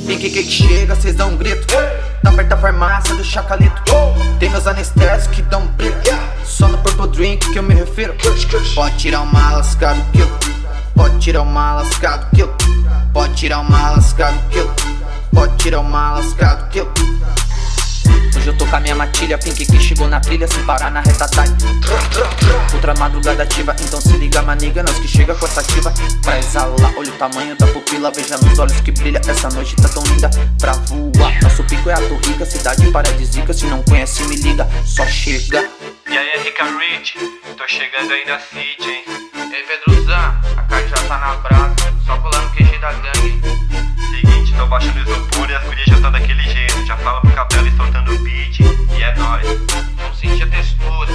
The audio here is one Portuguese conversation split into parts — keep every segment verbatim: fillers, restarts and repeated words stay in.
Pink que chega, cês dão um grito. Tá perto da farmácia do Chacalito. Tem meus anestésicos que dão um brilho. Só no Purple Drink que eu me refiro. Pode tirar uma lascado quilo. Pode tirar uma lascado quilo. Pode tirar uma lascado quilo. Pode tirar uma lascado quilo. Hoje eu tô com a minha matilha, Pink que chegou na trilha, sem parar na reta time. Outra madrugada ativa, então se liga maniga, nós que chega com essa ativa. Pra exalar, olha o tamanho da pupila, veja nos olhos que brilha. Essa noite tá tão linda pra voar. Nosso pico é a Torrica, cidade paradisíaca. Se não conhece me liga, só chega. E aí, Rica Rich, tô chegando aí na City, hein. Ei, Pedruzão, a carne já tá na brasa, só colar no Q G da gangue. Seguinte, tô baixando o isopor e as gurias já tá daquele jeito. Já fala pro Capela e soltando o beat, e é nóis. Vamos sentir a textura.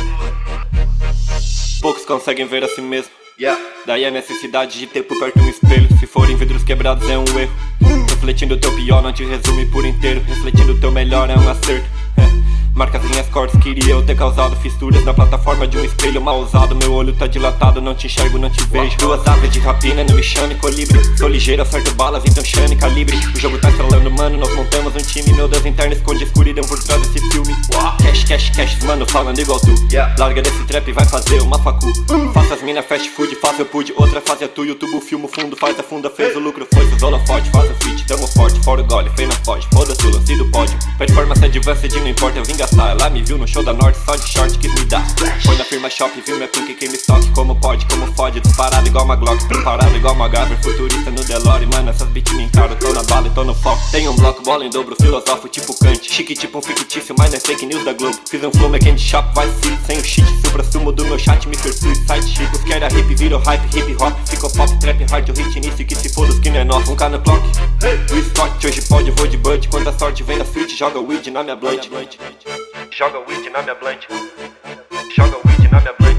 Poucos conseguem ver a si mesmo, yeah. Daí a necessidade de ter por perto um espelho. Se forem vidros quebrados é um erro. Refletindo o teu pior não te resume por inteiro. Refletindo o teu melhor é um acerto. Marcas minhas cortes, queria eu ter causado fissuras na plataforma de um espelho mal usado. Meu olho tá dilatado, não te enxergo, não te vejo. Duas aves de rapina, não me chame colibri. Sou ligeiro, acerto balas, então chame calibre. O jogo tá estralando, mano, nós montamos um time. Meu Deus interno esconde escuridão por trás desse filme. Cash, cash, cash, mano, falando igual tu. Larga desse trap e vai fazer uma facu. Faça as mina fast food, faça eu pude. Outra fase é tu, YouTube, filmo fundo. Faz a funda, fez o lucro, foi os holofote. Faz o feat, tamo forte, fora o gole, feio na foge. Foda-se o lance do pódio. Performance advanced, não importa, eu vim gastar. Ela me viu no show da Norte, só de short quis me dar. Foi na firma shop, viu minha Pink quem me estoque. Como pode, como fode, disparado igual uma Glock. Preparado igual uma Gaver, futurista no Delore. Mano, essas beats me encaram, tô na bala e tô no foco. Tem um bloco, bola em dobro, filosofo tipo Kant. Chique tipo um fictício, mas não é fake news da Globo. Fiz um flow, candy shop, vai fit, sem o shit. Supra sumo do meu chat, me percui, site chic. Os que era hip, virou hype, hip hop. Ficou pop, trap, hard, o hit início. Que se foda os que não é nosso, um K no clock. O Scott, hoje pode, vou de bud. Quando a sorte vem da suite, joga weed na minha blunt. Joga weed na minha blunt. Joga weed na minha blunt.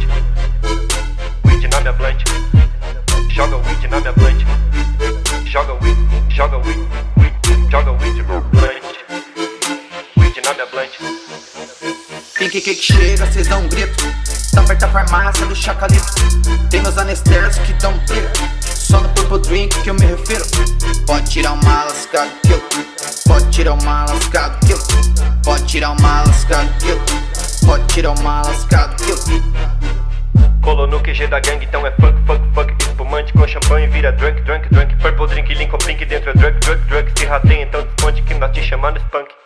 Weed na minha blunt. Joga weed na minha blunt. Joga weed, joga weed, weed, joga weed na minha blunt. Weed na minha blunt. Pink que chega, cês dão um grito. Tá perto da farmácia do Chacalito. Tem meus anestésicos que dão um brilho. Só no Purple Drink que eu me refiro. Pode tirar uma lascado quilo. Pode tirar uma lascado quilo. Pode tirar uma lascado quilo. Pode tirar uma lascado quilo. Colou no Q G da gangue, então é fuck, fuck, fuck. Espumante com champanhe vira drunk, drunk, drunk. Purple Drink, Lincoln Pink dentro é drug, drug, drug. Se rateia, então responde que nós te chamando spunk.